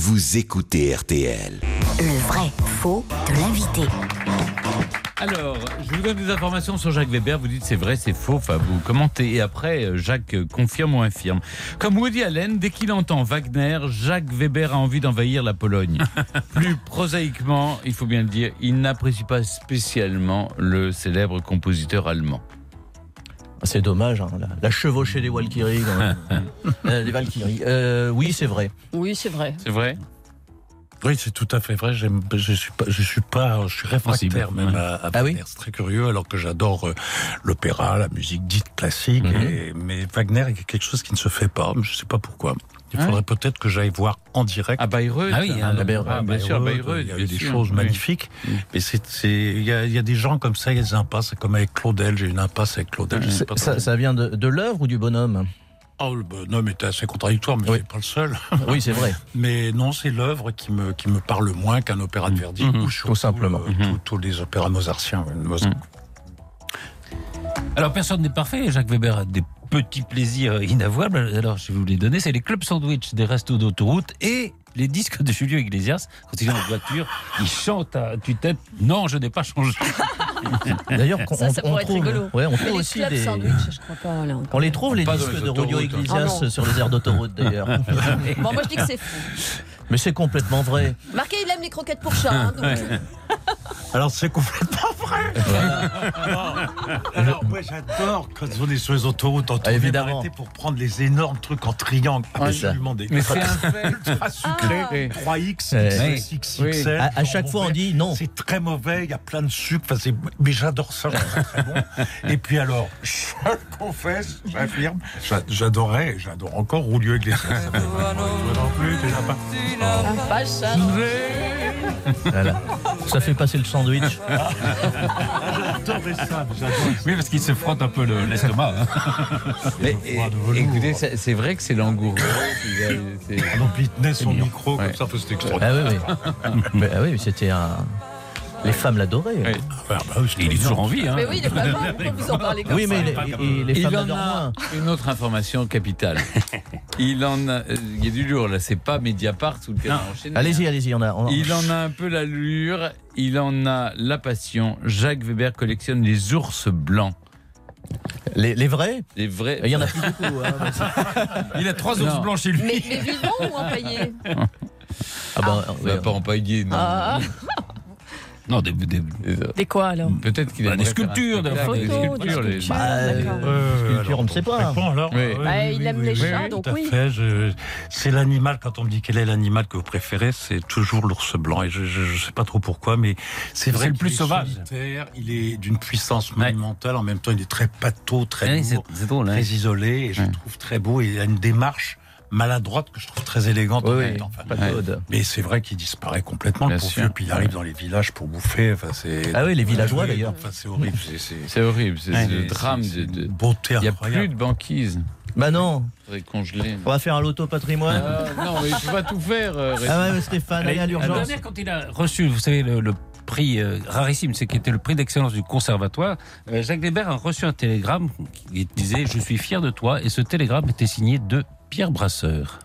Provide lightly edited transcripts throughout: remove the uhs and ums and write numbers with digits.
Vous écoutez RTL. Le vrai faux de l'invité. Alors, je vous donne des informations sur Jacques Weber, vous dites c'est vrai, c'est faux, enfin vous commentez, et après Jacques confirme ou infirme. Comme Woody Allen, dès qu'il entend Wagner, Jacques Weber a envie d'envahir la Pologne. Plus prosaïquement, il faut bien le dire, il n'apprécie pas spécialement le célèbre compositeur allemand. C'est dommage, hein, la chevauchée des Valkyries. Les Valkyries. Oui, c'est vrai. Oui, c'est vrai. C'est vrai ? Oui, c'est tout à fait vrai. Je suis réfractaire même à Wagner. C'est très curieux, alors que j'adore l'opéra, la musique dite classique. Mais Wagner est quelque chose qui ne se fait pas. Je ne sais pas pourquoi. Il faudrait peut-être que j'aille voir en direct. À Bayreuth. Ah oui, bien sûr, à Bayreuth. Il y a des choses magnifiques. Mais il y a des gens comme ça, il y a des impasses. C'est comme avec Claudel. J'ai une impasse avec Claudel. Ça vient de l'œuvre ou du bonhomme ? Oh, le bonhomme était assez contradictoire, mais c'est pas le seul. Oui, c'est vrai. Mais non, c'est l'œuvre qui me parle moins qu'un opéra de Verdi, ou surtout, tout simplement. Tous les opéras mozartiens. Alors, personne n'est parfait. Jacques Weber a des petits plaisirs inavouables. Alors, je vais vous les donner. C'est les clubs sandwich des restos d'autoroute et les disques de Julio Iglesias. Quand il est en voiture, il chante à tue-tête « Non, je n'ai pas changé ». D'ailleurs, ça pourrait être rigolo. Ouais, on Mais trouve les aussi clubs sandwich, je crois pas. Là, on les trouve, les Pas disques dans les de Julio autoroutes, Iglesias sur les aires d'autoroute, d'ailleurs. Bon, moi je dis que c'est fou. Mais c'est complètement vrai. Marqué, il aime les croquettes pour chat. Hein, donc... Alors, c'est complètement vrai. Alors, moi, j'adore quand on est sur les autoroutes en tournée, m'arrêter pour prendre les énormes trucs en triangle. Absolument des. Mais c'est un fait. Ultra sucré, 3X, XXL. À chaque fois, on dit non. C'est très mauvais, il y a plein de sucre. Enfin, mais j'adore ça, je trouve ça très bon. Et puis alors, je le confesse, j'affirme, j'adore encore Julio Iglesias. Toi non plus, t'es là-bas. Pas ça. Voilà. Ça fait passer le sandwich. J'adorais ça. Oui, parce qu'il se frotte un peu l'estomac. Mais écoutez, c'est vrai que c'est langoureux. Donc il tenait son micro comme ça, c'était extraordinaire. Oui, c'était un. Les femmes l'adoraient. Oui. Il est toujours en vie. Hein. Mais oui, il est pas mort. Pourquoi vous en parlez comme ça? Mais les femmes l'adorent moins. Une autre information capitale. Il y a du lourd là, c'est pas Mediapart ou le Canard enchaîné. Allez-y, Il en a un peu l'allure, il en a la passion. Jacques Weber collectionne les ours blancs. Les vrais ? Les vrais. Il y en a plus beaucoup. Il a 3 ours blancs chez lui. Mais vivants ou empaillés? Pas empaillé, non. Non, Des quoi alors? Peut-être qu'il a des sculptures, des photos, des sculptures. Sculpture, on ne sait pas. Il aime les chats, donc oui. C'est l'animal, quand on me dit quel est l'animal que vous préférez, c'est toujours l'ours blanc. Et je ne sais pas trop pourquoi, mais c'est vrai le plus sauvage. Solitaire, il est d'une puissance monumentale, en même temps il est très pâteau, très lourd, c'est drôle, très isolé, et je le trouve très beau, et il a une démarche maladroite que je trouve très élégante en même temps. Mais c'est vrai qu'il disparaît complètement, le pauvre vieux, puis il arrive dans les villages pour bouffer. Les villageois d'ailleurs. C'est horrible. C'est horrible, c'est le drame de beauté. Il n'y a plus de banquise. Bah non. Congelé. On va faire un loto patrimoine. Non, mais je ne peux pas tout faire. Mais Stéphane, allez à l'urgence. Quand il a reçu, vous savez, le prix rarissime, c'est qui était le prix d'excellence du conservatoire, Jacques Weber a reçu un télégramme qui disait « Je suis fier de toi » et ce télégramme était signé de Pierre Brasseur.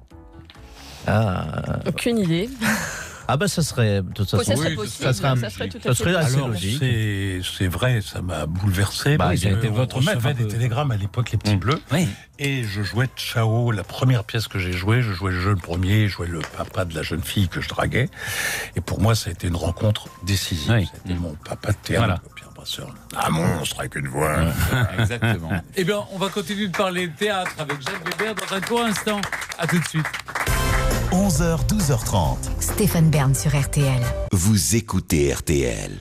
Aucune idée. Ça serait de toute façon, ça serait possible. Ça serait assez logique. C'est vrai, ça m'a bouleversé. Ça a été votre maître. On recevait des télégrammes à l'époque, les petits bleus. Oui. Et je jouais Ciao, la première pièce que j'ai jouée. Je jouais le jeu le premier, je jouais le papa de la jeune fille que je draguais. Et pour moi, ça a été une rencontre décisive. Oui. C'était mon papa de théâtre, Pierre Brasseur. Un monstre avec une voix. Exactement. Eh bien, on va continuer de parler de théâtre avec Jacques Weber dans un court instant. À tout de suite. 11h, 12h30. Stéphane Bern sur RTL. Vous écoutez RTL.